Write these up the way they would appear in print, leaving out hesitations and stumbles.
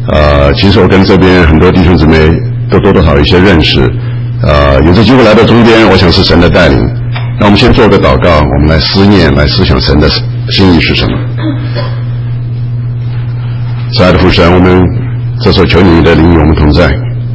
其实我跟这边很多弟兄姊妹都多多少少有一些认识，有这机会来到中间，我想是神的带领。那我们先做个祷告，我们来思念，来思想神的心意是什么。亲爱的父神，我们这时候求你的灵与我们同在，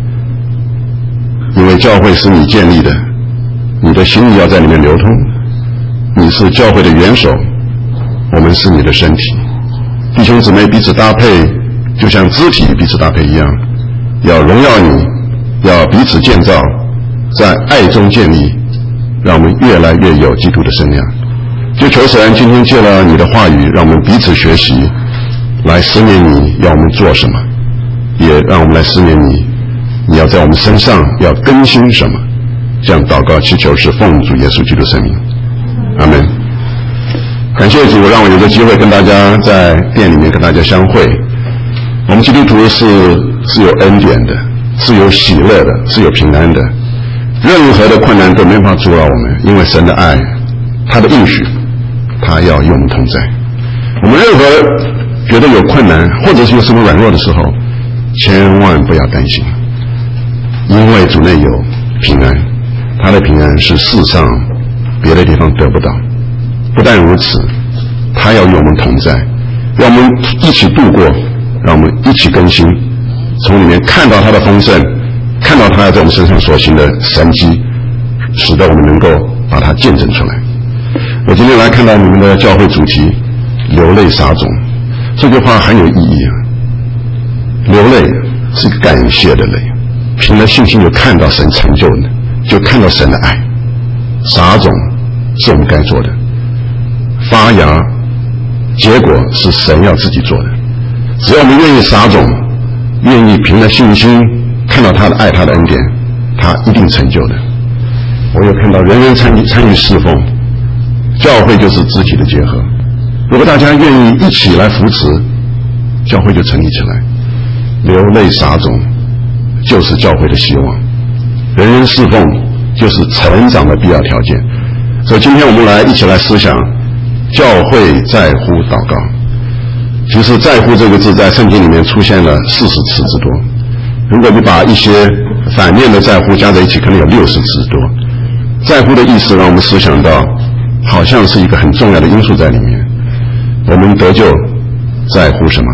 因为教会是你建立的，你的心意要在里面流通，你是教会的元首，我们是你的身体，弟兄姊妹彼此搭配，就像肢体彼此搭配一样，要荣耀你，要彼此建造，在爱中建立，让我们越来越有基督的身量。就求神今天借了你的话语，让我们彼此学习，来思念你要我们做什么，也让我们来思念你要在我们身上要更新什么。这样祷告祈求是奉主耶稣基督圣名，阿们。感谢主，让我有个机会跟大家在店里面跟大家相会。我们基督徒是有恩典的，是有喜乐的，是有平安的，任何的困难都没法阻扰我们，因为神的爱，他的应许，他要与我们同在。我们任何觉得有困难或者是有什么软弱的时候，千万不要担心，因为主内有平安，他的平安是世上别的地方得不到。不但如此，他要与我们同在，让我们一起度过，让我们一起更新，从里面看到他的丰盛，看到他在我们身上所行的神迹，使得我们能够把它见证出来。我今天来看到你们的教会主题流泪撒种，这句话很有意义啊。流泪是一个感谢的泪，凭着信心就看到神成就的，就看到神的爱。撒种是我们该做的，发芽结果是神要自己做的。只要我们愿意撒种，愿意凭着信心看到他的爱，他的恩典，他一定成就的。我有看到人人参与侍奉，教会就是肢体的结合。如果大家愿意一起来扶持，教会就成立起来。流泪撒种就是教会的希望，人人侍奉就是成长的必要条件。所以今天我们一起来思想教会在乎祷告。其实在乎这个字在圣经里面出现了40次之多，如果你把一些反面的在乎加在一起，可能有60次之多。在乎的意思让我们思想到好像是一个很重要的因素在里面。我们得救在乎什么？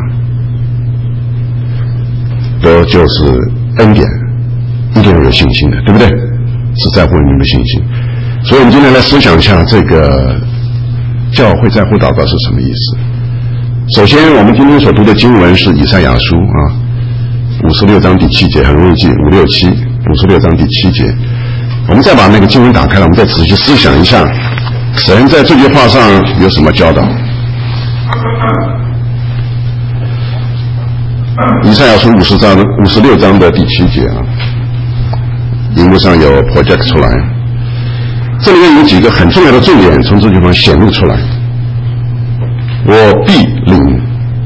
得救是恩典，一定要有信心的，对不对？是在乎你们的信心。所以我们今天来思想一下这个教会在乎祷告是什么意思。首先我们今天所读的经文是以赛亚书56章第7节，很容易记567，56章第7节。我们再把那个经文打开了，我们再仔细思想一下神在这句话上有什么教导。以赛亚书56章的第7节荧幕上有 project 出来，这里面有几个很重要的重点从这地方显露出来。我必领，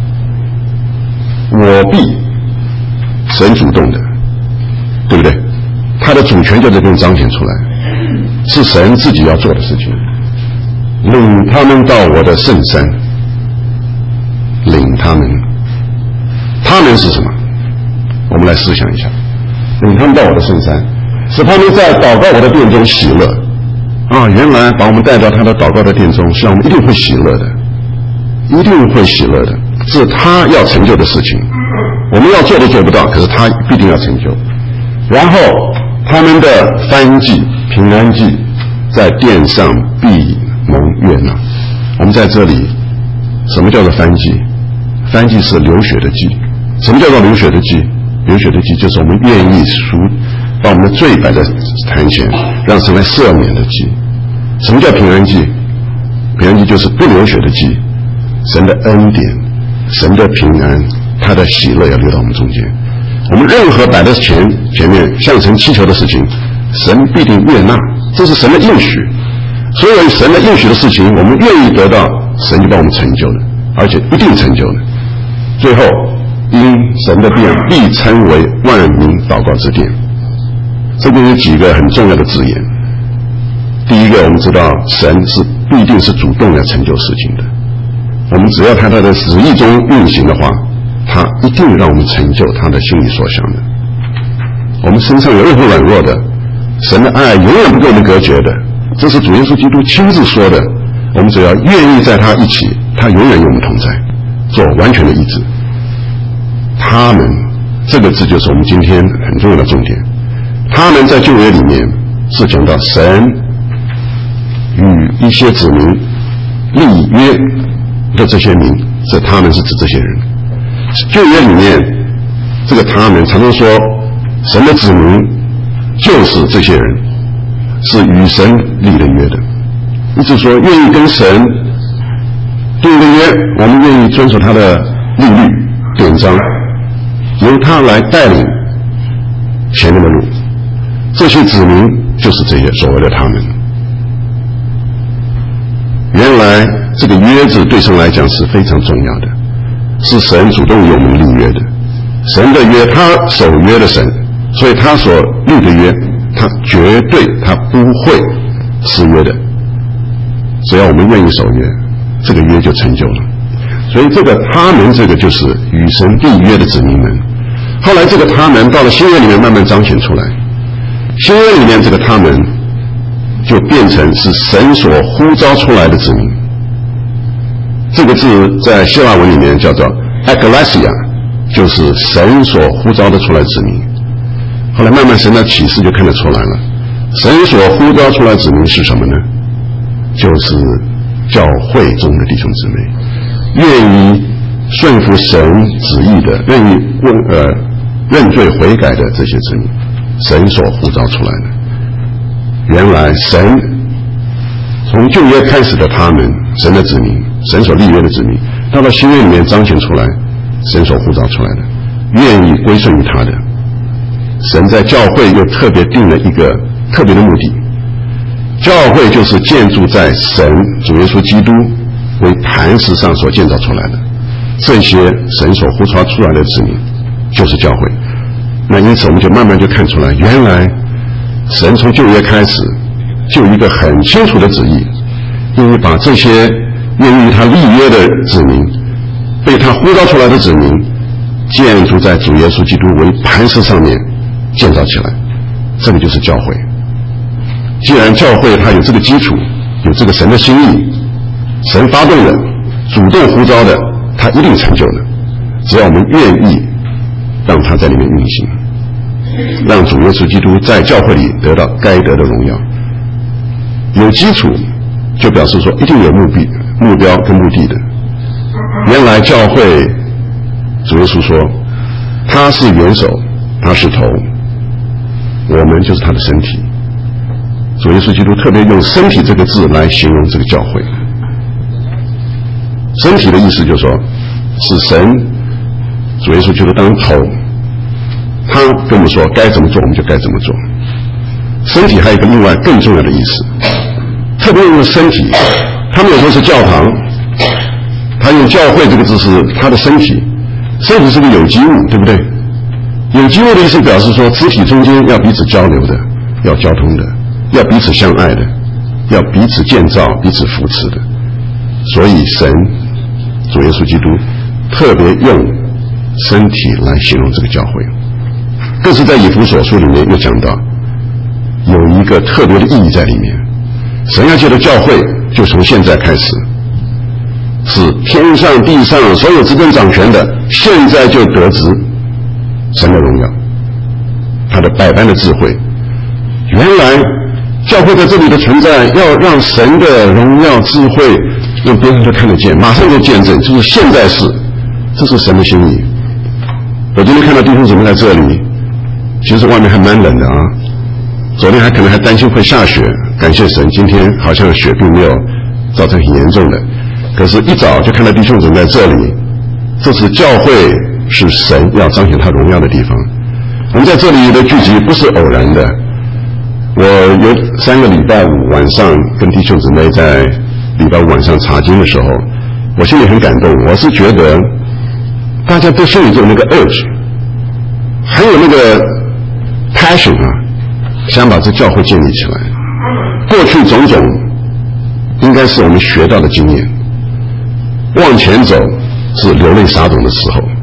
神主动的，对不对？他的主权就在这边彰显出来，是神自己要做的事情。领他们到我的圣山，领他们是什么？我们来思想一下。领他们到我的圣山，使他们在祷告我的殿中喜乐。原来把我们带到他的祷告的殿中，是让我们一定会喜乐的，一定会喜乐的，是他要成就的事情。我们要做都做不到，可是他必定要成就。然后他们的燔祭、平安祭在殿上必蒙悦纳。我们在这里，什么叫做燔祭？燔祭是流血的祭。什么叫做流血的祭？流血的祭就是我们愿意把我们的罪摆在坛前，让神来赦免的祭。什么叫平安祭？平安祭就是不流血的祭。神的恩典，神的平安，他的喜乐要流到我们中间。我们任何摆在前面向神祈求的事情，神必定悦纳，这是神的应许。所有神的应许的事情，我们愿意得到，神就帮我们成就了，而且一定成就了。最后因神的殿必称为万民祷告之殿。这边有几个很重要的字眼。第一个，我们知道神是必定是主动来成就事情的。我们只要他在旨意中运行的话， 他一定让我们成就他的心里所想的。我们身上有任何软弱的，神的爱永远不跟我们隔绝的，这是主耶稣基督亲自说的。我们只要愿意在他一起，他永远与我们同在，做完全的医治。他们这个字就是我们今天很重要的重点。他们在旧约里面是讲到神与一些子民立约的这些民，这他们是指这些人。旧约里面这个他们常常说神的子民就是这些人，是与神立了约的，一直说愿意跟神订了约，我们愿意遵守他的律典章，由他来带领前面的路。这些子民就是这些所谓的他们。原来这个约字对神来讲是非常重要的，是神主动与我们立约的。神的约，他守约的神，所以他所立的约，他绝对他不会失约的。只要我们愿意守约，这个约就成就了。所以这个他们，这个就是与神立约的子民们。后来这个他们到了新约里面慢慢彰显出来，新约里面这个他们就变成是神所呼召出来的子民。这个字在希腊文里面叫做 ekklesia， 就是神所呼召的出来子民。后来慢慢神的启示就看得出来了，神所呼召出来子民是什么呢？就是教会中的弟兄姊妹，愿意顺服神旨意的，愿意认罪悔改的这些子民，神所呼召出来的。原来神从旧约开始的他们，神的子民，神所立约的子民，到了新约里面彰显出来，神所呼召出来的，愿意归顺于他的。神在教会又特别定了一个特别的目的，教会就是建筑在神主耶稣基督为磐石上所建造出来的，这些神所呼召出来的子民就是教会。那因此我们就慢慢就看出来，原来神从旧约开始就有一个很清楚的旨意，因为把这些愿意他立约的子民，被他呼召出来的子民，建筑在主耶稣基督为磐石上面建造起来，这个就是教会。既然教会它有这个基础，有这个神的心意，神发动的，主动呼召的，它一定成就的。只要我们愿意让它在里面运行，让主耶稣基督在教会里得到该得的荣耀。有基础就表示说一定有目标跟目的的。原来教会主耶稣说他是元首，他是头，我们就是他的身体。主耶稣基督特别用身体这个字来形容这个教会。身体的意思就是说是神主耶稣基督当头，他跟我们说该怎么做我们就该怎么做。身体还有一个另外更重要的意思，特别用身体，他们有时候是教堂，他用教会这个字是他的身体。身体是个有机物，对不对？有机物的意思表示说肢体中间要彼此交流的，要交通的，要彼此相爱的，要彼此建造彼此扶持的。所以神主耶稣基督特别用身体来形容这个教会。更是在以弗所书里面又讲到有一个特别的意义在里面，神要借的教会就从现在开始，是天上地上所有执政掌权的现在就得知神的荣耀，他的百般的智慧。原来教会在这里的存在要让神的荣耀智慧让别人都看得见，马上就见证，就是现在是，这是神的心意。我今天看到弟兄姊妹在这里，其实外面还蛮冷的啊，昨天可能还担心会下雪，感谢神今天好像雪并没有造成很严重的，可是一早就看到弟兄姊妹在这里，这是教会是神要彰显他荣耀的地方。我们在这里的聚集不是偶然的，我有3个礼拜五晚上跟弟兄姊妹在礼拜五晚上查经的时候，我心里很感动。我是觉得大家都心里有那个 urge， 还有那个 passion 啊，想把这教会建立起来。过去种种应该是我们学到的经验，往前走是流泪撒种的时候，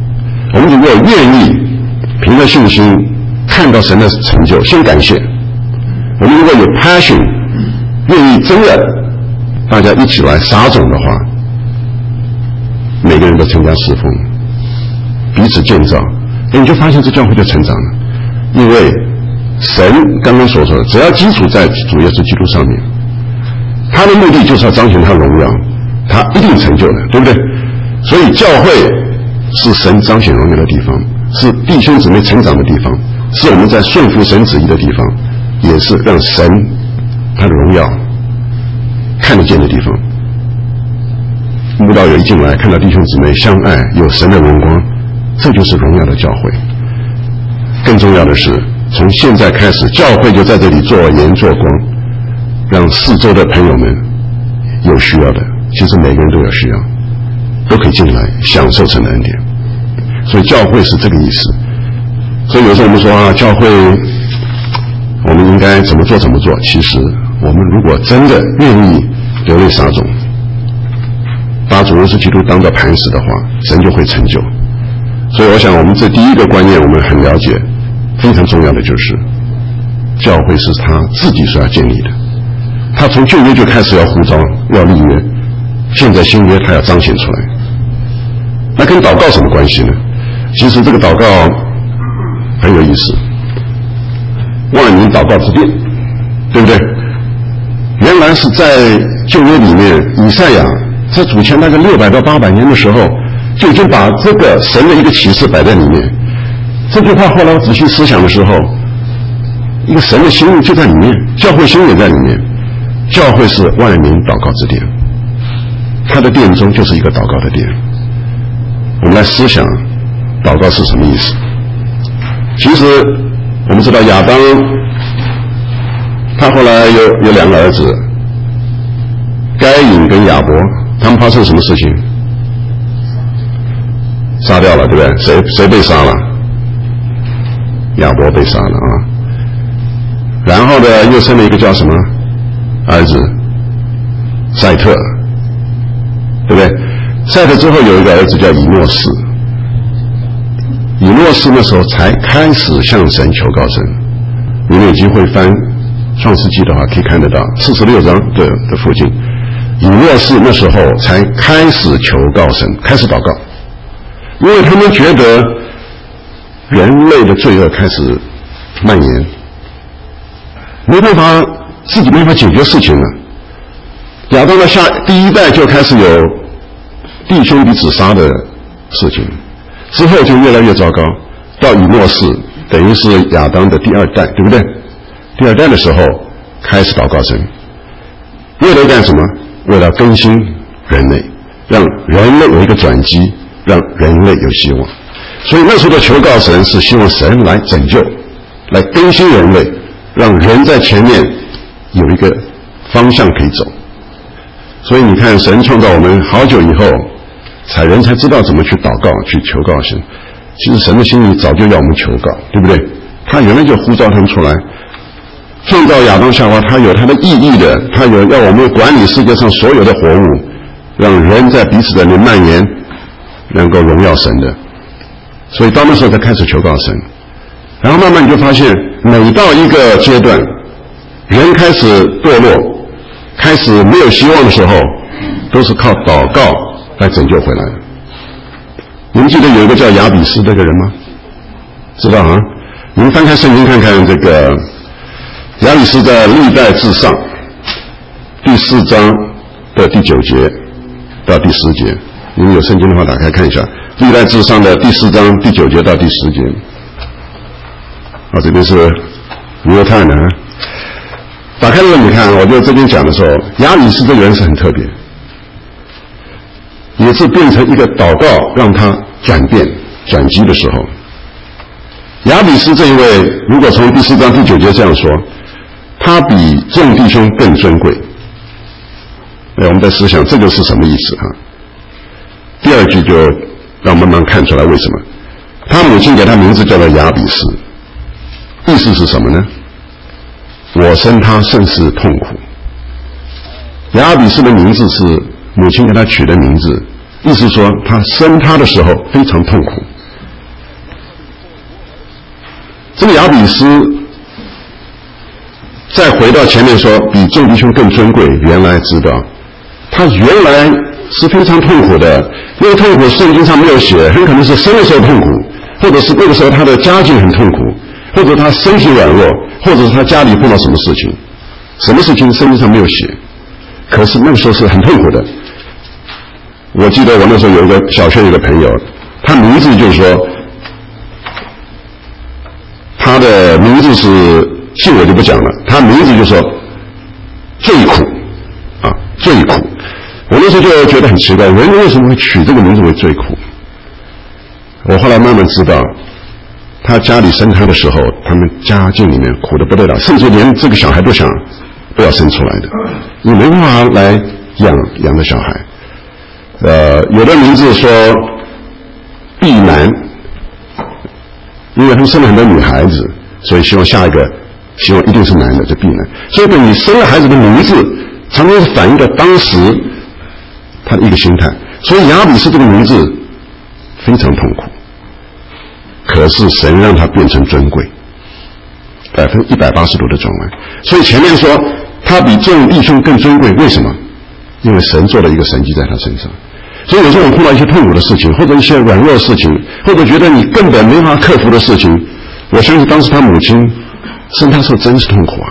我们如果愿意凭着信心看到神的成就，先感谢。我们如果有 passion， 愿意真的大家一起来撒种的话，每个人都参加侍奉，彼此建造，你就发现这教会就成长了。因为神刚刚所说的，只要基础在主耶稣基督上面，他的目的就是要彰显他荣耀，他一定成就的，对不对？所以教会是神彰显荣耀的地方，是弟兄姊妹成长的地方，是我们在顺服神旨意的地方，也是让神他的荣耀看得见的地方。慕道友一进来看到弟兄姊妹相爱，有神的荣光，这就是荣耀的教会。更重要的是，从现在开始，教会就在这里做盐做光，让四周的朋友们有需要的，其实每个人都有需要，都可以进来享受神的恩典。所以教会是这个意思。所以有时候我们说啊，教会我们应该怎么做怎么做，其实我们如果真的愿意流泪撒种，把主耶稣基督当作磐石的话，神就会成就。所以我想我们这第一个观念我们很了解，非常重要的就是教会是他自己所要建立的，他从旧约就开始要呼召要立约，现在新约他要彰显出来。那跟祷告什么关系呢？其实这个祷告很有意思，万民祷告之殿，对不对？原来是在旧约里面，以赛亚在主前大概600到800年的时候，就已经把这个神的一个启示摆在里面。这句话后来我仔细思想的时候，一个神的心意就在里面，教会心也在里面。教会是万民祷告之殿，他的殿中就是一个祷告的殿。我们来思想祷告是什么意思。其实我们知道亚当他后来有2个儿子，该隐跟亚伯，他们发生什么事情？杀掉了，对不对？谁被杀了？亚伯被杀了啊。然后呢，又生了一个叫什么儿子？赛特，对不对？赛特之后有一个儿子叫以诺士。以诺士那时候才开始向神求告神。你们有机会翻创世纪的话，可以看得到46章的附近，以诺士那时候才开始求告神，开始祷告。因为他们觉得人类的罪恶开始蔓延，没办法，自己没法解决事情了。亚当的第一代就开始有弟兄彼此杀的事情，之后就越来越糟糕，到以诺士等于是亚当的第2代，对不对？第2代的时候开始祷告神，为了干什么？为了更新人类，让人类有一个转机，让人类有希望。所以那时候的求告神是希望神来拯救，来更新人类，让人在前面有一个方向可以走。所以你看，神创造我们好久以后，人才知道怎么去祷告，去求告神。其实神的心意早就要我们求告，对不对？他原来就呼召他们出来，创造亚当夏娃，他有他的意义的，他有要我们管理世界上所有的活物，让人在彼此的里蔓延，能够荣耀神的。所以到那时候才开始求告神，然后慢慢你就发现，每到一个阶段，人开始堕落，开始没有希望的时候，都是靠祷告来拯救回来的。你们记得有一个叫亚比斯这个人吗？知道啊？你们翻开圣经看看，这个亚比斯在历代志上第4章的第9节到第10节，你们有圣经的话打开看一下，历代志上的第4章第9节到第10节。这边是犹太人。打开这个你看，我就这边讲的时候，亚比斯这个人是很特别，也是变成一个祷告让他转变转机的时候。亚比斯这一位，如果从第4章第9节这样说，他比众弟兄更尊贵。我们在思想这个是什么意思啊？第2句就让我们慢慢看出来为什么。他母亲给他名字叫做亚比斯，意思是什么呢？我生他甚是痛苦。亚比斯的名字是母亲给他取的名字，意思说他生他的时候非常痛苦， 这个亚比斯再回到前面说比众弟兄更尊贵，原来知道他原来是非常痛苦的，那个痛苦圣经上没有写，很可能是生的时候痛苦，或者是那个时候他的家境很痛苦，或者他身体软弱，或者是他家里碰到什么事情，什么事情圣经上没有写，可是那个时候是很痛苦的。我记得我那时候有一个小学有一个朋友，他名字就是说，他的名字是姓我就不讲了，他名字就说最苦啊，最苦。我那时候就觉得很奇怪，人为什么会取这个名字为最苦？我后来慢慢知道，他家里生他的时候，他们家境里面苦得不得了，甚至连这个小孩都想不要生出来的，你没办法来养的小孩。有的名字说碧男，因为他们生了很多女孩子，所以希望下一个希望一定是男的，这碧男。所以你生了孩子的名字，常常是反映了当时他的一个心态。所以亚比斯这个名字非常痛苦，可是神让他变成尊贵，180度的转弯。所以前面说他比众弟兄更尊贵，为什么？因为神做了一个神迹在他身上。所以有时候我们碰到一些痛苦的事情，或者一些软弱的事情，或者觉得你根本没法克服的事情，我相信当时他母亲生他时候真是痛苦啊。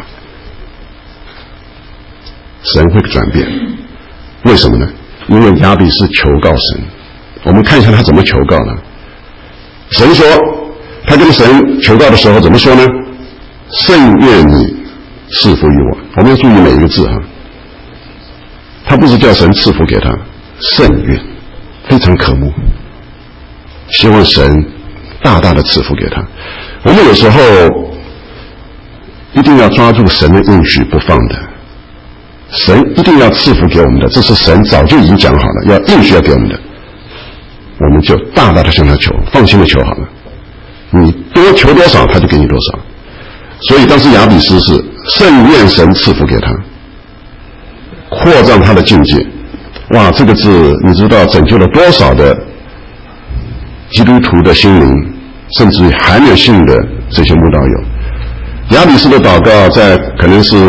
神会转变，为什么呢？因为亚比斯求告神。我们看一下他怎么求告的。神说，他跟神求告的时候怎么说呢？甚愿你赐福于我。我们要注意每一个字哈，他不是叫神赐福给他，甚愿，非常渴慕，希望神大大的赐福给他。我们有时候一定要抓住神的应许不放的，神一定要赐福给我们的，这是神早就已经讲好了，要应许要给我们的，我们就大大的向他求，放心的求好了，你多求多少他就给你多少。所以当时亚比斯是甚愿神赐福给他，扩张他的境界。哇，这个字你知道拯救了多少的基督徒的心灵，甚至于还没有信的这些慕道友。亚比斯的祷告在可能是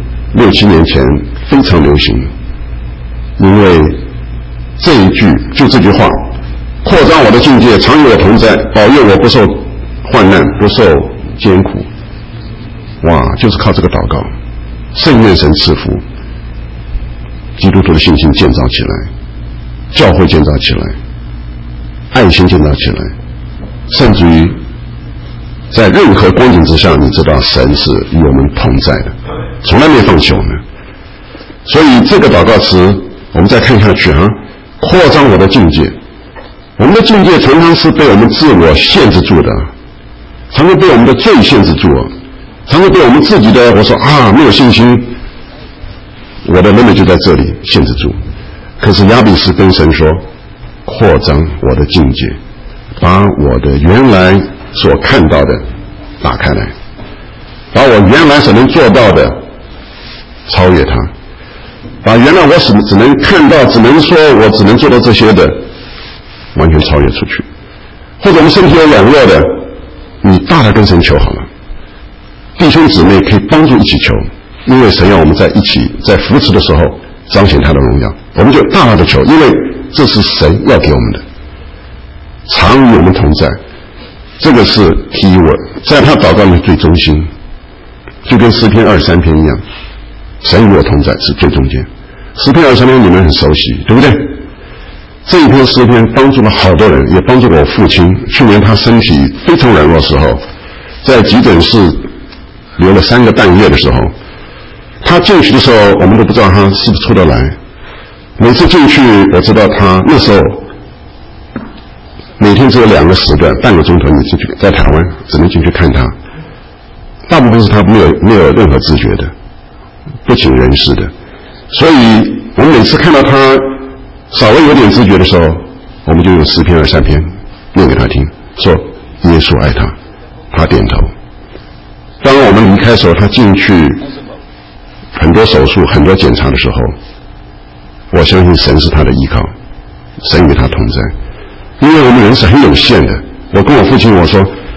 6、7年前非常流行，因为这一句就这句话，扩张我的境界，常与我同在，保佑我不受患难，不受艰苦。哇，就是靠这个祷告，甚愿神赐福，基督徒的信心建造起来，教会建造起来，爱心建造起来，甚至于在任何光景之下，你知道神是与我们同在的，从来没放弃我们。所以这个祷告词我们再看下去哈，扩张我的境界。我们的境界常常是被我们自我限制住的，常常被我们的罪限制住，常常被我们自己的我说没有信心，我的妹妹就在这里限制住。可是亚比斯跟神说，扩张我的境界，把我的原来所看到的打开来，把我原来所能做到的超越它，把原来我只能看到，只能说我只能做到这些的完全超越出去。或者我们身体有软弱的，你大大跟神求好了，弟兄姊妹可以帮助一起求，因为神要我们在一起在扶持的时候彰显他的荣耀，我们就大大的求，因为这是神要给我们的，常与我们同在。这个是 key word， 在他祷告里最中心，就跟诗篇23篇一样，神与我同在是最中间。诗篇23篇你们很熟悉，对不对？这一篇诗篇帮助了好多人，也帮助了我父亲。去年他身体非常软弱的时候，在急诊室留了3个半月的时候，他进去的时候我们都不知道他是不是出得来。每次进去我知道他那时候每天只有2个时段，半个钟头你进去，在台湾只能进去看他，大部分是他没有任何知觉的，不省人事的。所以我们每次看到他稍微有点知觉的时候，我们就用诗篇23篇念给他听，说耶稣爱他，他点头。当我们离开的时候，他进去很多手术很多检查的时候，我相信神是他的依靠，神与他同在。因为我们人是很有限的，我跟我父亲我说，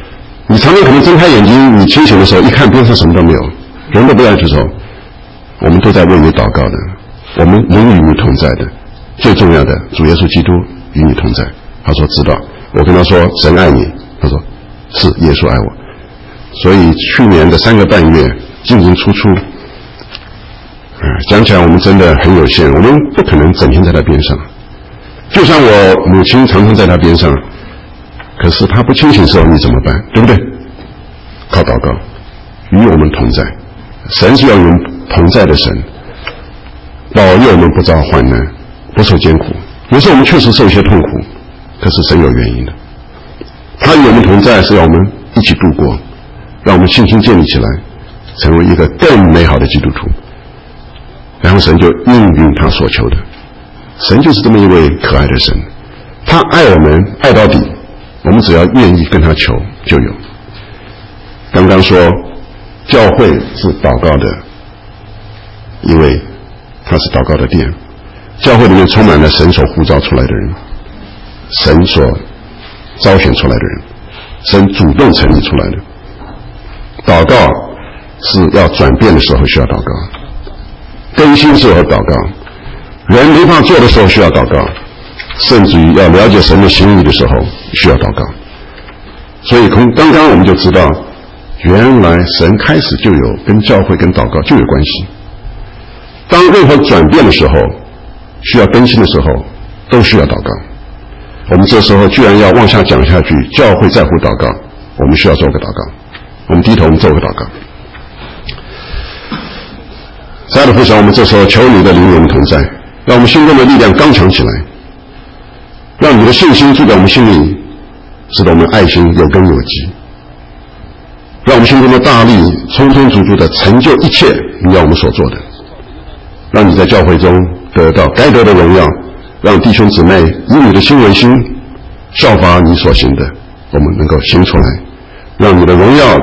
你常常可能睁开眼睛，你清醒的时候一看边上什么都没有，人都不在的时候，我们都在为你祷告的，我们能与你同在的。最重要的，主耶稣基督与你同在。他说知道。我跟他说神爱你，他说是耶稣爱我。所以去年的3个半月进进出出，讲起来我们真的很有限，我们不可能整天在他边上。就像我母亲常常在他边上，可是他不清醒的时候你怎么办？对不对？靠祷告，与我们同在。神是要与我们同在的神，保佑我们不遭患难，不受艰苦。有时候我们确实受一些痛苦，可是神有原因的。他与我们同在，是要我们一起度过，让我们信心建立起来，成为一个更美好的基督徒。然后神就应允他所求的。神就是这么一位可爱的神，他爱我们爱到底，我们只要愿意跟他求就有。刚刚说教会是祷告的，因为它是祷告的殿，教会里面充满了神所呼召出来的人，神所招选出来的人，神主动成立出来的。祷告是要转变的时候需要祷告，更新时候祷告，人没法做的时候需要祷告，甚至于要了解神的心意的时候需要祷告。所以从刚刚我们就知道，原来神开始就有跟教会跟祷告就有关系。当任何转变的时候，需要更新的时候，都需要祷告。我们这时候居然要往下讲下去，教会在乎祷告，我们需要做个祷告。我们低头，我们做个祷告。亲爱的父神，我们这时候求你的灵与我们同在，让我们心中的力量刚强起来，让你的信心住在我们心里，使得我们爱心有根有基，让我们心中的大力充充足足的成就一切你要我们所做的，让你在教会中得到该得的荣耀，让弟兄姊妹以你的心为心，效法你所行的，我们能够行出来，让你的荣耀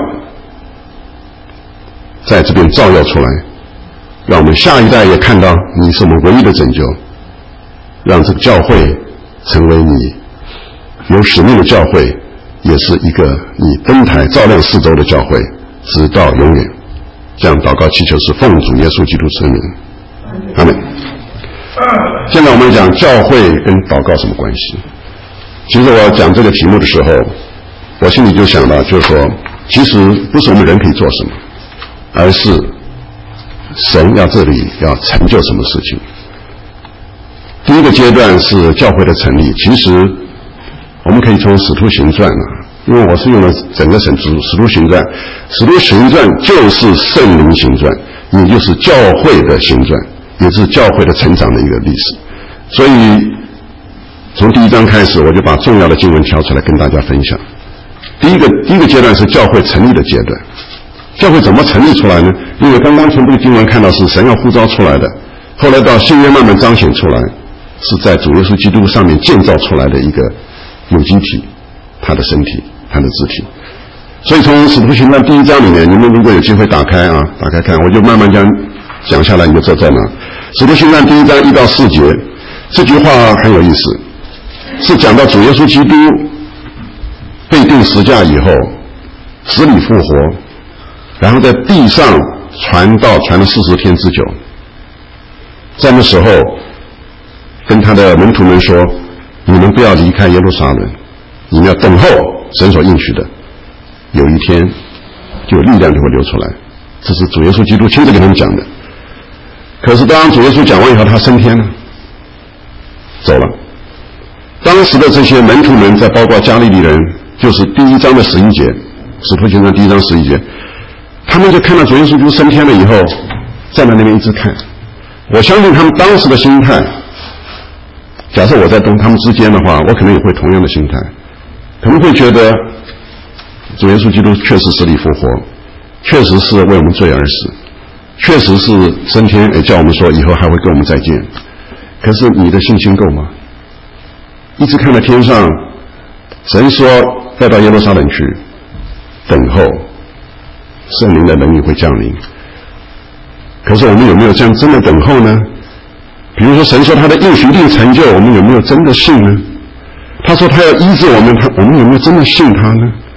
在这边照耀出来，让我们下一代也看到你是我们唯一的拯救，让这个教会成为你有使命的教会，也是一个你灯台照亮四周的教会，直到永远。这样祷告祈求是奉主耶稣基督圣名，阿们。现在我们讲教会跟祷告什么关系？其实我讲这个题目的时候，我心里就想到，就是说，其实不是我们人可以做什么，而是神要这里要成就什么事情。第一个阶段是教会的成立，其实我们可以从使徒行传因为我是用了整个使徒行传，使徒行传就是圣灵行传，也就是教会的行传，也是教会的成长的一个历史。所以从第1章开始，我就把重要的经文挑出来跟大家分享。第一个阶段是教会成立的阶段。教会怎么成立出来呢？因为刚刚从这个经文看到是神要呼召出来的，后来到新约慢慢彰显出来，是在主耶稣基督上面建造出来的一个有机体，他的身体，他的肢体。所以从使徒行传第1章里面，你们如果有机会打开看，我就慢慢讲下来，你就知道在哪。使徒行传第1章1到4节，这句话很有意思，是讲到主耶稣基督被钉十架以后，死里复活，然后在地上传了40天之久。在那时候跟他的门徒们说，你们不要离开耶路撒冷，你们要等候神所应许的，有一天就有力量就会流出来。这是主耶稣基督亲自给他们讲的。可是当主耶稣讲完以后，他升天了，走了。当时的这些门徒们，在包括加利利人，就是第1章的11节，使徒行传第1章11节，他们就看到主耶稣基督升天了以后，站在那边一直看。我相信他们当时的心态，假设我在他们之间的话，我可能也会同样的心态，可能会觉得主耶稣基督确实死里复活，确实是为我们罪而死，确实是升天，也叫我们说以后还会跟我们再见。可是你的信心够吗？一直看到天上，神说带到耶路撒冷去，等候圣灵的能力会降临。可是我们有没有这样真的等候呢？比如说神说他的应许定成就，我们有没有真的信呢？他说他要医治我们，我们有没有真的信他呢？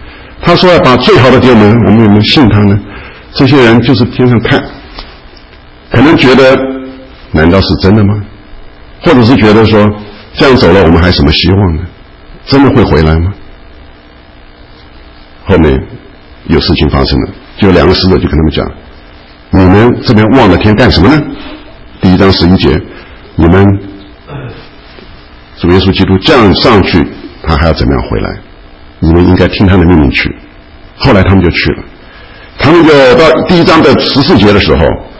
他说要把最好的给我们，我们有没有信他呢？这些人就是天上看，可能觉得难道是真的吗？或者是觉得说这样走了我们还有什么希望呢？真的会回来吗？后面有事情发生了，就两个使者就跟他们讲，你们这边望着天干什么呢？第1章11节，你们主耶稣基督降上去，他还要怎么样回来？你们应该听他的命令去。后来他们就去了，他们就到第1章的14节的时候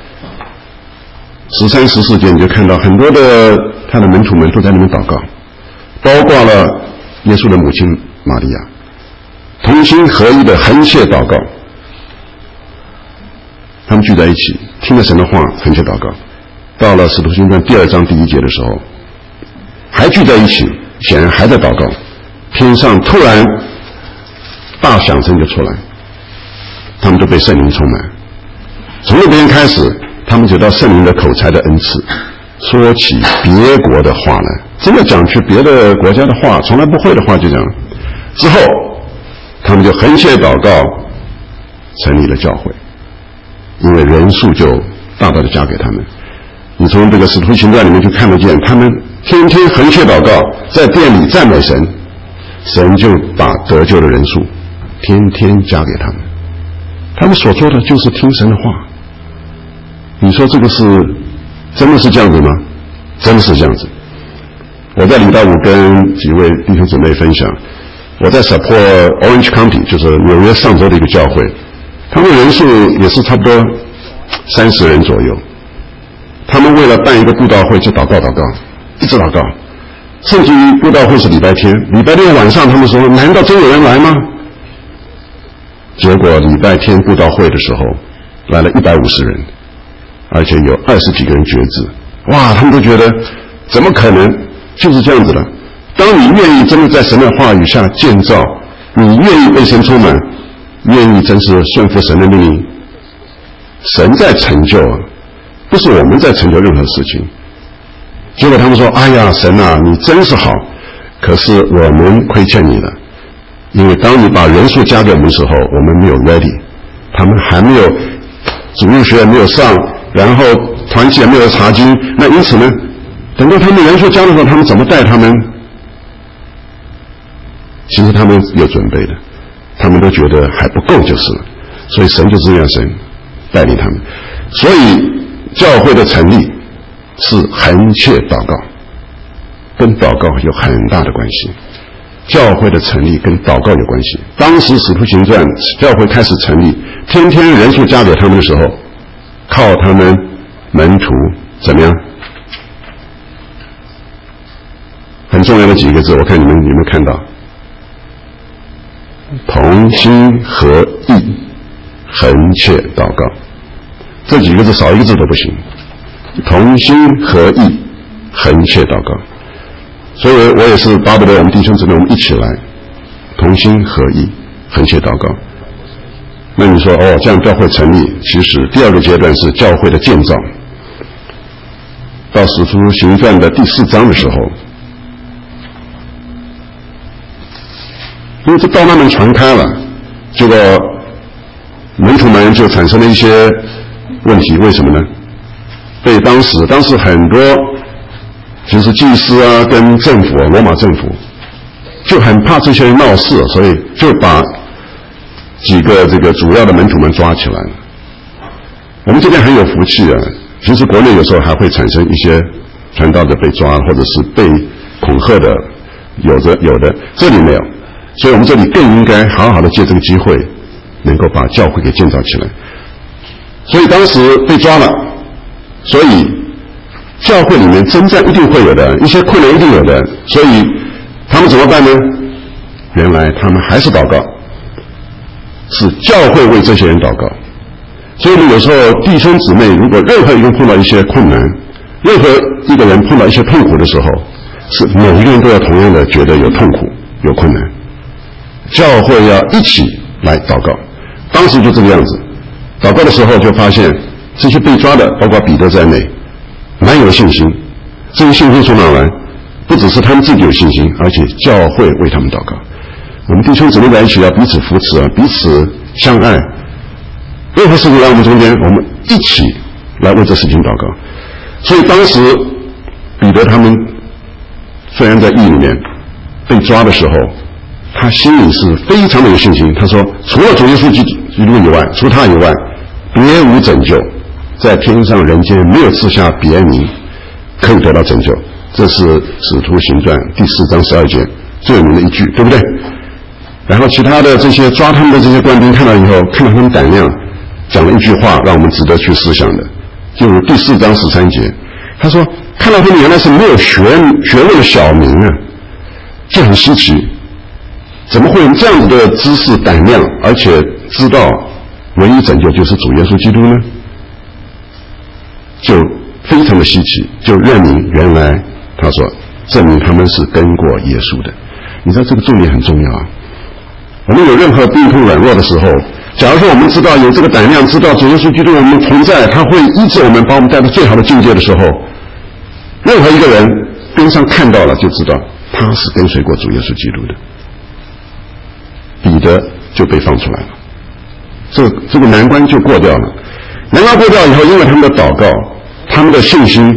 ，13、14节你就看到很多的他的门徒们都在那边祷告，包括了耶稣的母亲玛利亚，同心合一的横切祷告。他们聚在一起，听了神的话，横切祷告。到了使徒行传第2章第1节的时候，还聚在一起，显然还在祷告。天上突然大响声就出来，他们都被圣灵充满。从那边开始，他们就到圣灵的口才的恩赐，说起别国的话来，真的讲去别的国家的话，从来不会的话就讲。之后他们就横切祷告，成立了教会，因为人数就大大的加给他们。你从这个使徒行传里面就看得见，他们天天横切祷告，在店里赞美神，神就把得救的人数天天加给他们。他们所做的就是听神的话。你说这个是真的是这样子吗？真的是这样子。我在礼拜五跟几位弟兄姊妹分享，我在 support Orange County， 就是纽约上州的一个教会，他们人数也是差不多30人左右。他们为了办一个布道会就祷告，一直祷告，甚至于布道会是礼拜天晚上，他们说难道真有人来吗？结果礼拜天布道会的时候来了150人，而且有20几个人决志。哇，他们都觉得怎么可能，就是这样子的。当你愿意真的在神的话语下建造，你愿意被神充满，愿意真是顺服神的命令，神在成就啊，不是我们在成就任何事情。结果他们说，哎呀，神啊，你真是好，可是我们亏欠你了，因为当你把人数加给我们的时候，我们没有 ready， 他们还没有主日学没有上，然后团契也没有查经，那因此呢，等到他们人数加的时候，他们怎么带他们？其实他们有准备的，他们都觉得还不够就是了，所以神就是让神带领他们。所以教会的成立是横切祷告，跟祷告有很大的关系。教会的成立跟祷告有关系。当时使徒行传教会开始成立，天天人数加给他们的时候，靠他们门徒怎么样？很重要的几个字，我看你们有没有看到？同心合意，横切祷告。这几个字少一个字都不行。同心合意，横切祷告。所以我也是巴不得我们弟兄姊妹我们一起来同心合意横切祷告。那你说这样教会成立，其实第2个阶段是教会的建造。到使徒行传的第4章的时候，因为这道慢慢传开了，结果门徒们就产生了一些问题。为什么呢？被当时很多就是祭司啊跟政府罗马政府就很怕这些人闹事，所以就把几个这个主要的门徒们抓起来了。我们这边很有福气啊，其实国内有时候还会产生一些传道者被抓或者是被恐吓的，有的，这里没有。所以我们这里更应该好好的借这个机会能够把教会给建造起来。所以当时被抓了，所以教会里面征战一定会有的，一些困难一定有的，所以他们怎么办呢？原来他们还是祷告，是教会为这些人祷告。所以有时候弟兄姊妹如果任何一个人碰到一些困难，任何一个人碰到一些痛苦的时候，是每一个人都要同样的觉得有痛苦有困难，教会要一起来祷告。当时就这个样子，祷告的时候就发现这些被抓的包括彼得在内蛮有信心。这个信心从哪来？不只是他们自己有信心，而且教会为他们祷告。 我们弟兄姊妹在一起要彼此扶持啊，彼此相爱。任何事情来我们中间，我们一起来为这事情祷告。所以当时彼得他们虽然在狱里面被抓的时候，他心里是非常的有信心。他说：“除了主耶稣基督以外，除他以外，别无拯救，在天上人间没有赐下别名可以得到拯救。”这是《使徒行传》第4章12节最有名的一句，对不对？然后其他的这些抓他们的这些官兵看到以后，看到他们胆量，讲了一句话，让我们值得去思想的，就是第4章13节，他说：“看到他们原来是没有学问的小民啊，就很稀奇，怎么会有这样子的知识胆量，而且知道唯一拯救就是主耶稣基督呢？”就非常的稀奇，就认明原来他说证明他们是跟过耶稣的。你知道这个重点很重要啊。我们有任何病痛软弱的时候，假如说我们知道有这个胆量，知道主耶稣基督我们同在，他会医治我们，把我们带到最好的境界的时候，任何一个人边上看到了就知道他是跟随过主耶稣基督的。彼得就被放出来了，这个难关就过掉了。难关过掉以后，因为他们的祷告，他们的信心，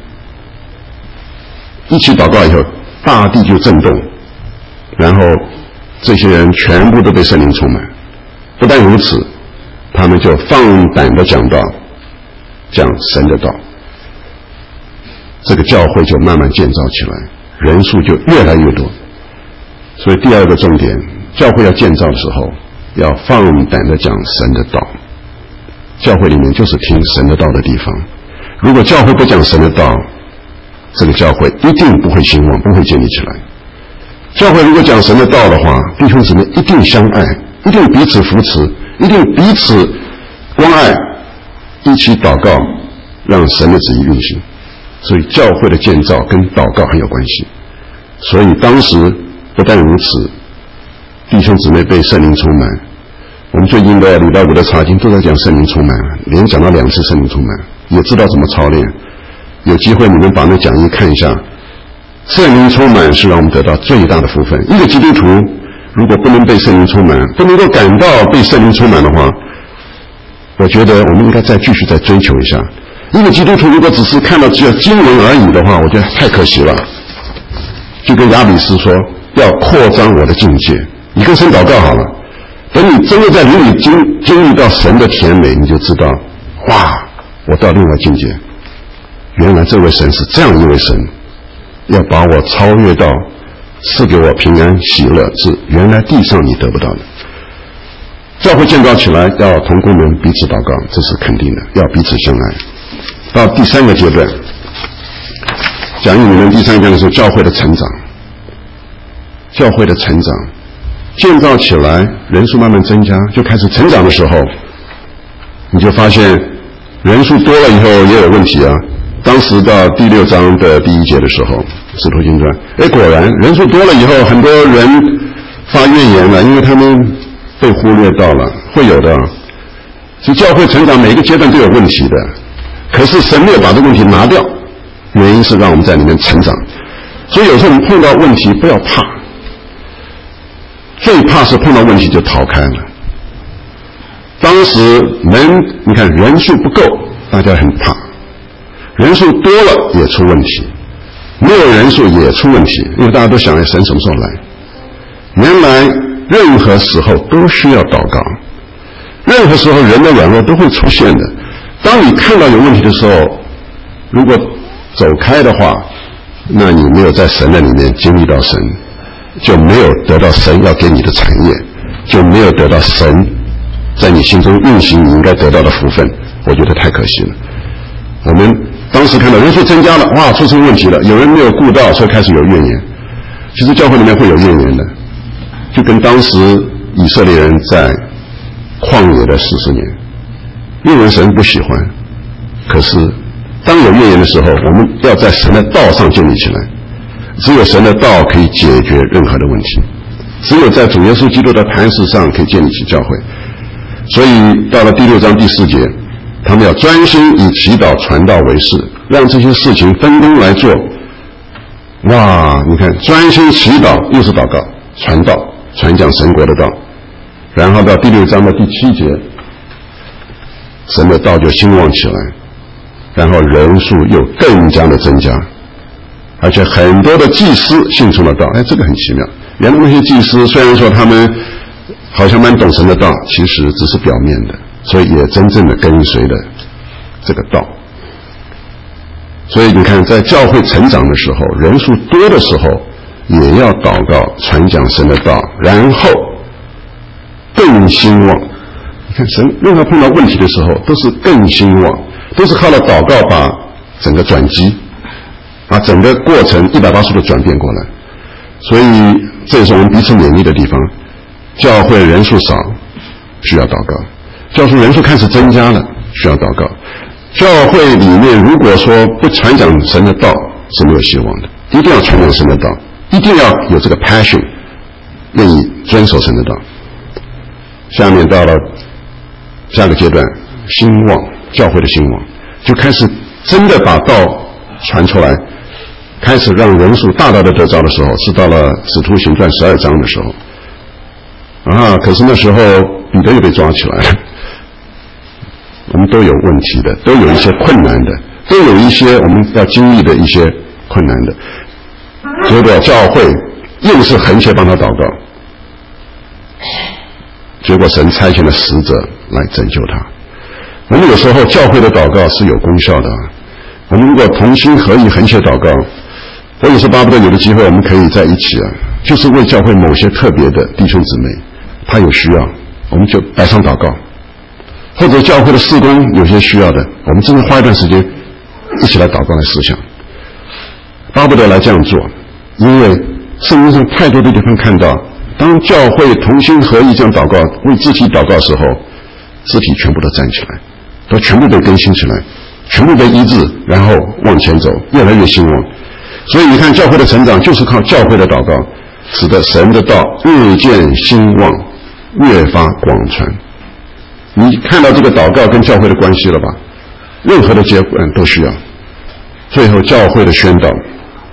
一起祷告以后，大地就震动，然后这些人全部都被圣灵充满。不但如此，他们就放胆的讲道，讲神的道，这个教会就慢慢建造起来，人数就越来越多。所以第二个重点，教会要建造的时候，要放胆的讲神的道。教会里面就是听神的道的地方。如果教会不讲神的道，这个教会一定不会兴旺，不会建立起来。教会如果讲神的道的话，弟兄姊妹一定相爱，一定彼此扶持，一定彼此关爱，一起祷告，让神的旨意运行。所以教会的建造跟祷告很有关系。所以当时不但如此，弟兄姊妹被圣灵充满。我们最近的礼拜5的查经都在讲圣灵充满，连讲到2次圣灵充满，也知道怎么操练。有机会你们把那讲义看一下，圣灵充满是让我们得到最大的福分。一个基督徒如果不能被圣灵充满，不能够感到被圣灵充满的话，我觉得我们应该继续追求一下。一个基督徒如果只是看到只有经文而已的话，我觉得太可惜了。就跟亚比斯说，要扩张我的境界，你跟神祷告好了，等你真的在灵里经历到神的甜美，你就知道，哇，我到另外境界。原来这位神是这样一位神，要把我超越到赐给我平安喜乐，是原来地上你得不到的。教会建造起来要同工们彼此祷告，这是肯定的，要彼此相爱。到第3个阶段，讲义里面第3个阶段是教会的成长。教会的成长建造起来，人数慢慢增加，就开始成长的时候，你就发现人数多了以后也有问题啊。当时到第6章的第1节的时候，使徒行传，果然人数多了以后，很多人发怨言了，因为他们被忽略到了，会有的。所以教会成长每一个阶段都有问题的，可是神没有把这个问题拿掉，原因是让我们在里面成长。所以有时候我们碰到问题不要怕，最怕是碰到问题就逃开了。当时你看人数不够，大家很怕，人数多了也出问题，没有人数也出问题，因为大家都想神什么时候来。原来任何时候都需要祷告，任何时候人的软弱都会出现的。当你看到有问题的时候，如果走开的话，那你没有在神的里面经历到神，就没有得到神要给你的产业，就没有得到神在你心中运行你应该得到的福分，我觉得太可惜了。我们当时看到人数增加了，哇，出现问题了，有人没有顾到，所以开始有怨言。其实教会里面会有怨言的，就跟当时以色列人在旷野的40年，因为神不喜欢。可是当有怨言的时候，我们要在神的道上建立起来，只有神的道可以解决任何的问题，只有在主耶稣基督的磐石上可以建立起教会。所以到了第6章第4节，他们要专心以祈祷传道为事，让这些事情分工来做。哇，你看专心祈祷又是祷告，传道传讲神国的道，然后到第6章的第7节，神的道就兴旺起来，然后人数又更加的增加，而且很多的祭司信从了道。这个很奇妙，原来那些祭司虽然说他们好像蛮懂神的道，其实只是表面的，所以也真正的跟随了这个道。所以你看，在教会成长的时候，人数多的时候也要祷告传讲神的道，然后更兴旺。你看神任何碰到问题的时候都是更兴旺，都是靠了祷告把整个转机，把整个过程180度转变过来。所以这也是我们彼此勉励的地方。教会人数少需要祷告，教会人数开始增加了需要祷告。教会里面如果说不传讲神的道是没有希望的，一定要传讲神的道，一定要有这个 passion， 愿意遵守神的道。下面到了下个阶段，兴旺，教会的兴旺就开始真的把道传出来，开始让人数大大的得着的时候，是到了使徒行传12章的时候可是那时候彼得又被抓起来了。我们都有问题的，都有一些困难的，都有一些我们要经历的一些困难的，结果教会硬是横切帮他祷告，结果神差遣了使者来拯救他。我们有时候教会的祷告是有功效的我们如果同心合意横切祷告，我也是巴不得有的机会我们可以在一起就是为教会某些特别的弟兄姊妹他有需要，我们就摆上祷告，或者教会的事工有些需要的，我们真的花一段时间一起来祷告来思想，巴不得来这样做。因为圣经上太多的地方看到，当教会同心合意这样祷告，为肢体祷告的时候，肢体全部都站起来，都全部被更新起来，全部被医治，然后往前走，越来越兴旺。所以你看教会的成长就是靠教会的祷告，使得神的道日渐兴旺，越发广传。你看到这个祷告跟教会的关系了吧？任何的结果都需要。最后教会的宣道，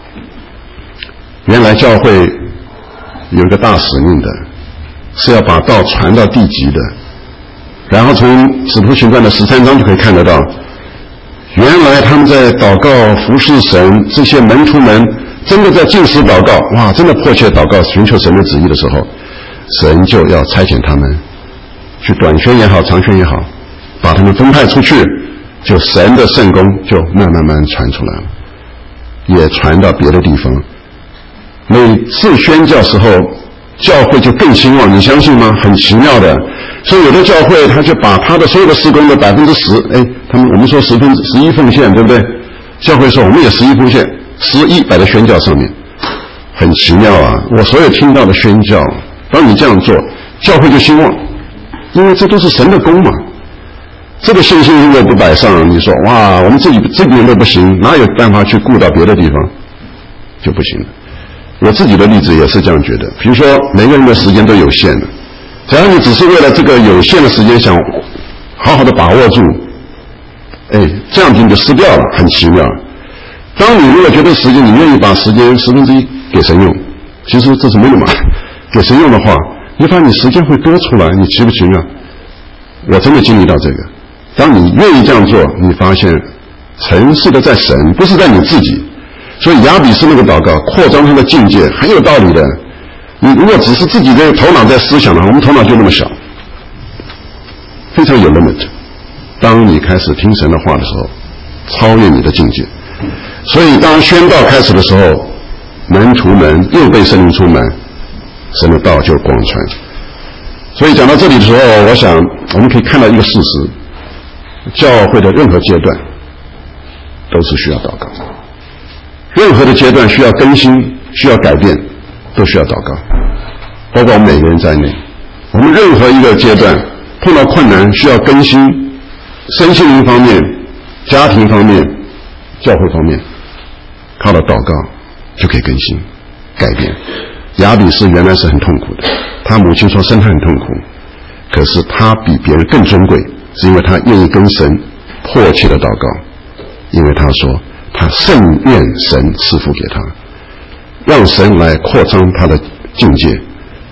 原来教会有一个大使命的，是要把道传到地极的。然后从使徒行传的13章就可以看得到，原来他们在祷告服侍神，这些门徒们真的在禁食祷告，哇，真的迫切祷告寻求神的旨意的时候，神就要差遣他们去短宣也好，长宣也好，把他们分派出去，就神的圣功就慢慢传出来了，也传到别的地方。每次宣教时候，教会就更兴旺，你相信吗？很奇妙的。所以有的教会他就把他的所有的事工的10%，我们说11奉献，对不对？教会说我们也11奉献，11摆在宣教上面，很奇妙我所有听到的宣教，当你这样做，教会就兴旺，因为这都是神的功嘛。这个信心如果不摆上，你说哇，我们自己这边都不行，哪有办法去顾到别的地方？就不行了。我自己的例子也是这样觉得，比如说每个人的时间都有限的，假如你只是为了这个有限的时间想好好的把握住，这样子你就失掉了，很奇妙。当你如果觉得时间，你愿意把时间1/10给神用，其实这是没有嘛。给神用的话，你发现你时间会多出来，你奇不奇妙？我真的经历到这个。当你愿意这样做，你发现城市的在神，不是在你自己。所以亚比斯那个祷告扩张他的境界很有道理的。你如果只是自己的头脑在思想的话，我们头脑就那么小，非常有 limit。当你开始听神的话的时候，超越你的境界。所以当宣道开始的时候，门徒们又被圣灵充满，神的道就广传。所以讲到这里的时候，我想我们可以看到一个事实，教会的任何阶段都是需要祷告，任何的阶段需要更新，需要改变，都需要祷告，包括我们每个人在内。我们任何一个阶段碰到困难需要更新，身心灵方面、家庭方面、教会方面，靠了祷告就可以更新改变。亚比斯原来是很痛苦的，他母亲说生他很痛苦，可是他比别人更尊贵，是因为他愿意跟神迫切的祷告，因为他说他甚愿神赐福给他，让神来扩张他的境界。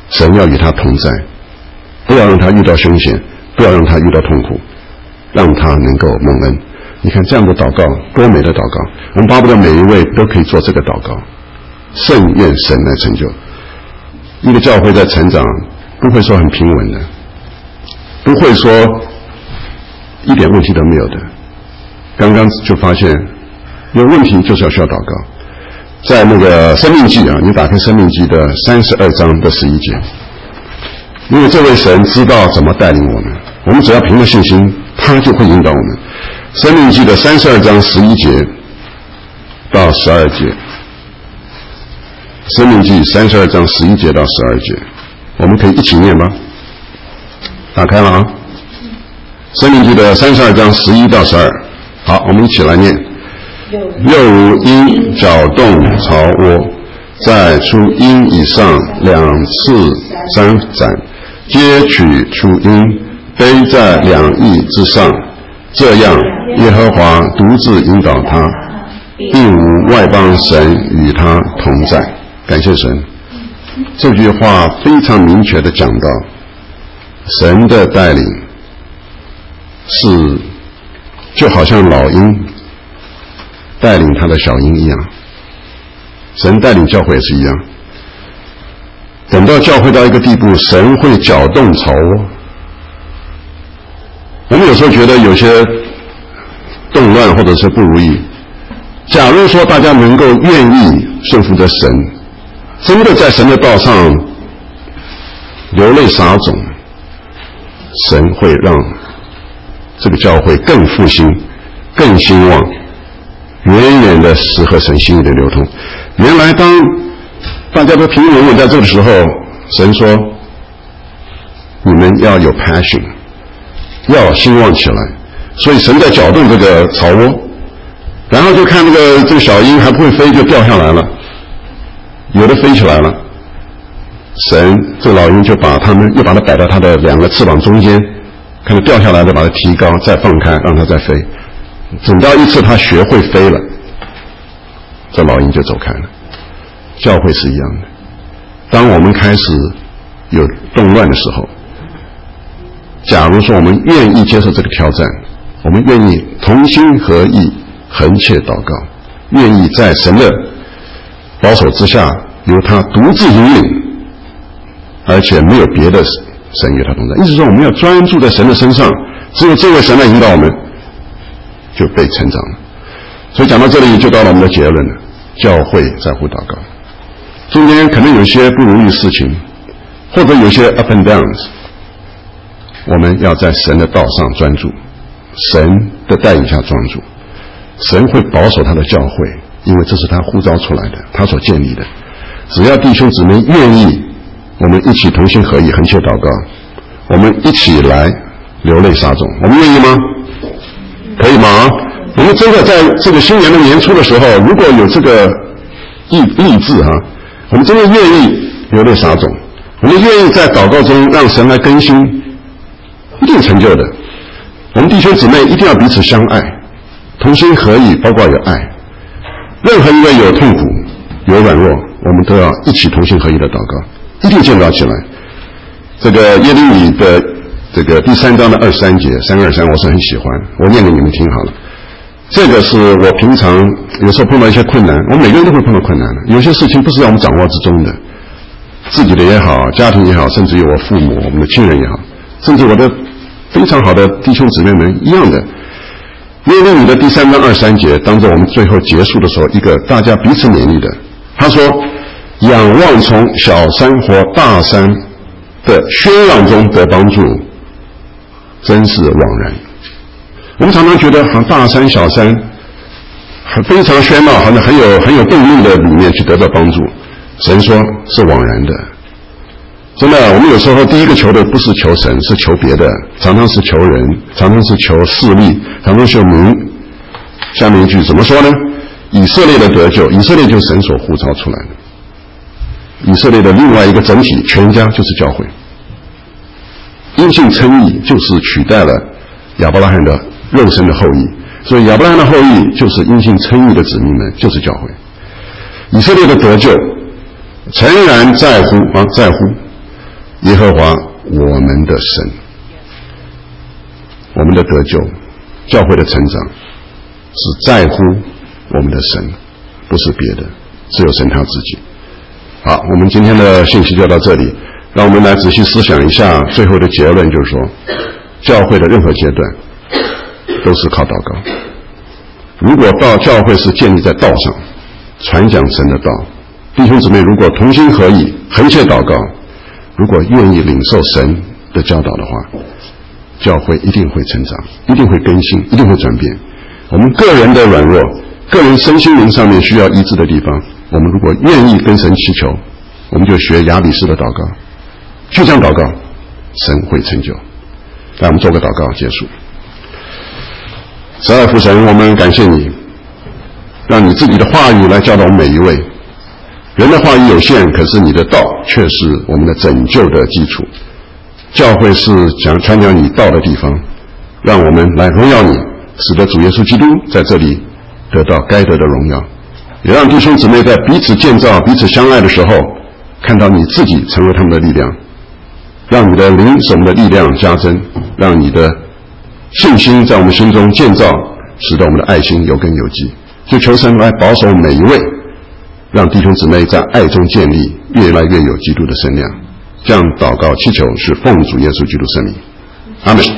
神要与他同在，不要让他遇到凶险，不要让他遇到痛苦，让他能够蒙恩。你看这样的祷告多美的祷告，我们巴不得每一位都可以做这个祷告，甚愿神来成就。一个教会在成长不会说很平稳的，不会说一点问题都没有的。刚刚就发现有问题就是要需要祷告。在那个申命记你打开申命记的32章的11节，因为这位神知道怎么带领我们，我们只要凭着信心，他就会引导我们。申命记的32章11节到12节，申命记32章11节到12节，我们可以一起念吧。打开了申命记的32章11到12，好，我们一起来念。又如鹰搅动巢窝，在出鹰以上2次3斩，皆取出鹰，背在2翼之上，这样耶和华独自引导他，并无外邦神与他同在。感谢神，这句话非常明确地讲到神的带领是就好像老鹰带领他的小鹰一样，神带领教会也是一样。等到教会到一个地步，神会搅动巢窝。我们有时候觉得有些动乱或者是不如意，假如说大家能够愿意顺服着神，真的在神的道上流泪撒种，神会让这个教会更复兴，更兴旺，远远的适合神心意的流通。原来当大家都平平稳稳在这个时候，神说你们要有 passion， 要兴旺起来，所以神在搅动这个巢窝，然后就看这个小鹰还不会飞就掉下来了，有的飞起来了，神这老鹰就把它摆到它的2个翅膀中间，看到掉下来的把它提高，再放开让它再飞，等到一次它学会飞了，这老鹰就走开了。教会是一样的，当我们开始有动乱的时候，假如说我们愿意接受这个挑战，我们愿意同心合意横切祷告，愿意在神的保守之下由他独自引领，而且没有别的神与他同在，意思说我们要专注在神的身上，只有这位神来引导我们，就被成长了。所以讲到这里就到了我们的结论了，教会在乎祷告，中间可能有些不如意事情，或者有些 up and downs， 我们要在神的道上专注，神的带领下专注，神会保守他的教会，因为这是他呼召出来的，他所建立的。只要弟兄姊妹愿意，我们一起同心合意横切祷告，我们一起来流泪撒种，我们愿意吗？可以吗？我们真的在这个新年的年初的时候，如果有这个意志我们真的愿意流泪撒种，我们愿意在祷告中让神来更新，一定成就的。我们弟兄姊妹一定要彼此相爱，同心合意，包括有爱。任何一位有痛苦有软弱，我们都要一起同心合意的祷告，一定建造起来。这个耶利米的这个第3章的23节323，我是很喜欢，我念给你们听好了。这个是我平常有时候碰到一些困难，我们每个人都会碰到困难的，有些事情不是在我们掌握之中的，自己的也好，家庭也好，甚至于我父母我们的亲人也好，甚至我的非常好的弟兄姊妹们一样的。耶利米的第3章23节当着我们最后结束的时候，一个大家彼此勉励的，他说仰望从小山或大山的喧嚷中得帮助，真是枉然。我们常常觉得好像大山小山非常喧闹，好像很有动力的里面去得到帮助，神说是枉然的。真的，我们有时候第一个求的不是求神，是求别的，常常是求人，常常是求势力，常常求名。下面一句怎么说呢？以色列的得救，以色列就是神所呼召出来的，以色列的另外一个整体全家就是教会。因信称义就是取代了亚伯拉罕的肉身的后裔，所以亚伯拉罕的后裔就是因信称义的子民们，就是教会。以色列的得救诚然在乎， 耶和华我们的神。我们的得救，教会的成长，是在乎我们的神，不是别的，只有神他自己。好，我们今天的信息就到这里，让我们来仔细思想一下最后的结论，就是说，教会的任何阶段都是靠祷告。如果到教会是建立在道上，传讲神的道，弟兄姊妹如果同心合意，横切祷告，如果愿意领受神的教导的话，教会一定会成长，一定会更新，一定会转变。我们个人的软弱，个人身心灵上面需要医治的地方，我们如果愿意跟神祈求，我们就学亚比式的祷告，就这样祷告，神会成就。让我们做个祷告结束。十二父神，我们感谢你，让你自己的话语来教导我们每一位。人的话语有限，可是你的道却是我们的拯救的基础。教会是讲传讲你道的地方，让我们来荣耀你，使得主耶稣基督在这里得到该得的荣耀，也让弟兄姊妹在彼此建造、彼此相爱的时候，看到你自己成为他们的力量，让你的灵使我们的力量加增，让你的信心在我们心中建造，使得我们的爱心有根有基。就求神来保守每一位，让弟兄姊妹在爱中建立，越来越有基督的身量。这样祷告祈求是奉主耶稣基督圣名，阿们。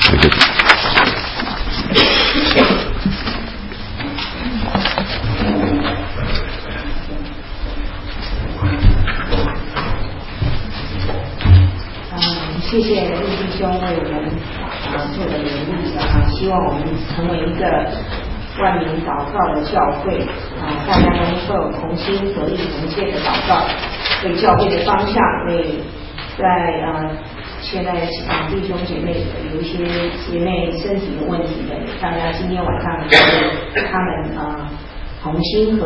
谢谢陆弟兄为我们做的勉励希望我们成为一个万民祷告的教会大家能够同心合力同切的祷告，为教会的方向，为在现在弟兄姐妹有一些姐妹身体的问题的，大家今天晚上他们同心合